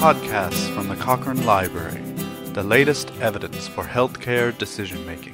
podcasts from the Cochrane Library, the latest evidence for healthcare decision-making.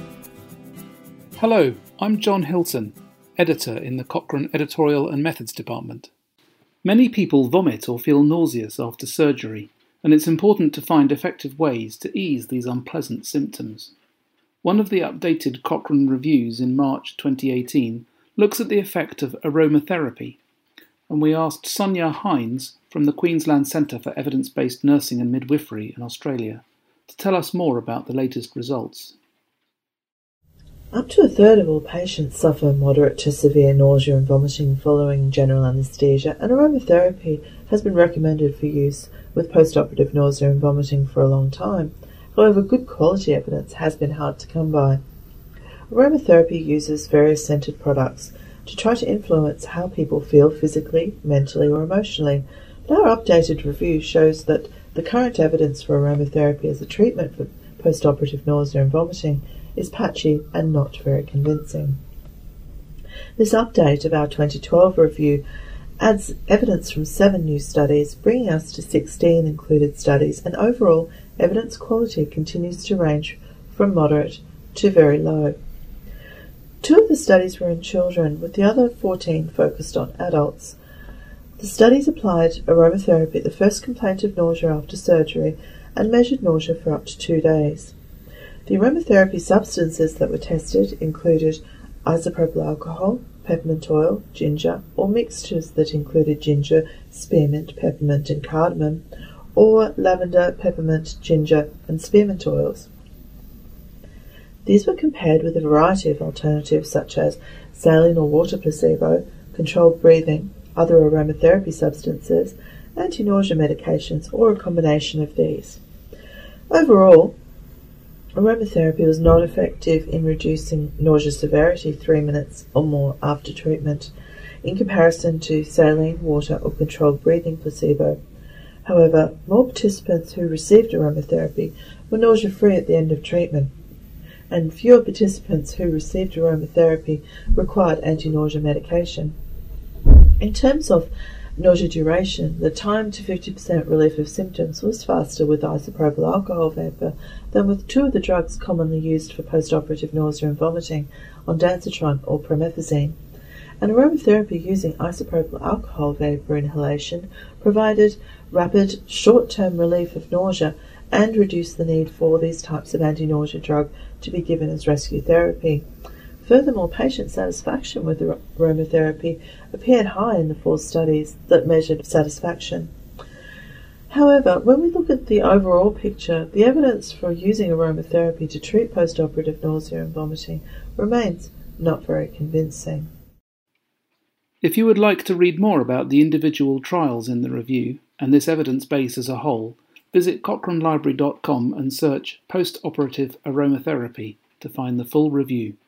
Hello, I'm John Hilton, editor in the Cochrane Editorial and Methods Department. Many people vomit or feel nauseous after surgery, and it's important to find effective ways to ease these unpleasant symptoms. One of the updated Cochrane reviews in March 2018 looks at the effect of aromatherapy, and we asked Sonia Hines from the Queensland Centre for Evidence-Based Nursing and Midwifery in Australia to tell us more about the latest results. Up to a third of all patients suffer moderate to severe nausea and vomiting following general anaesthesia, and aromatherapy has been recommended for use with post-operative nausea and vomiting for a long time. However, good quality evidence has been hard to come by. Aromatherapy uses various scented products to try to influence how people feel physically, mentally or emotionally, but our updated review shows that the current evidence for aromatherapy as a treatment for post-operative nausea and vomiting is patchy and not very convincing. This update of our 2012 review adds evidence from 7 new studies, bringing us to 16 included studies, and overall evidence quality continues to range from moderate to very low. 2 of the studies were in children, with the other 14 focused on adults. The studies applied aromatherapy at the first complaint of nausea after surgery and measured nausea for up to 2 days. The aromatherapy substances that were tested included isopropyl alcohol, peppermint oil, ginger, or mixtures that included ginger, spearmint, peppermint and cardamom, or lavender, peppermint, ginger and spearmint oils. These were compared with a variety of alternatives such as saline or water placebo, controlled breathing, other aromatherapy substances, anti-nausea medications, or a combination of these. Overall, aromatherapy was not effective in reducing nausea severity 3 minutes or more after treatment, in comparison to saline, water, or controlled breathing placebo. However, more participants who received aromatherapy were nausea-free at the end of treatment, and fewer participants who received aromatherapy required anti-nausea medication. In terms of nausea duration, the time to 50% relief of symptoms was faster with isopropyl alcohol vapor than with 2 of the drugs commonly used for post-operative nausea and vomiting, ondansetron or promethazine. And aromatherapy using isopropyl alcohol vapor inhalation provided rapid, short-term relief of nausea and reduced the need for these types of anti-nausea drug to be given as rescue therapy. Furthermore, patient satisfaction with aromatherapy appeared high in the 4 studies that measured satisfaction. However, when we look at the overall picture, the evidence for using aromatherapy to treat post-operative nausea and vomiting remains not very convincing. If you would like to read more about the individual trials in the review and this evidence base as a whole, visit cochranelibrary.com and search post-operative aromatherapy to find the full review.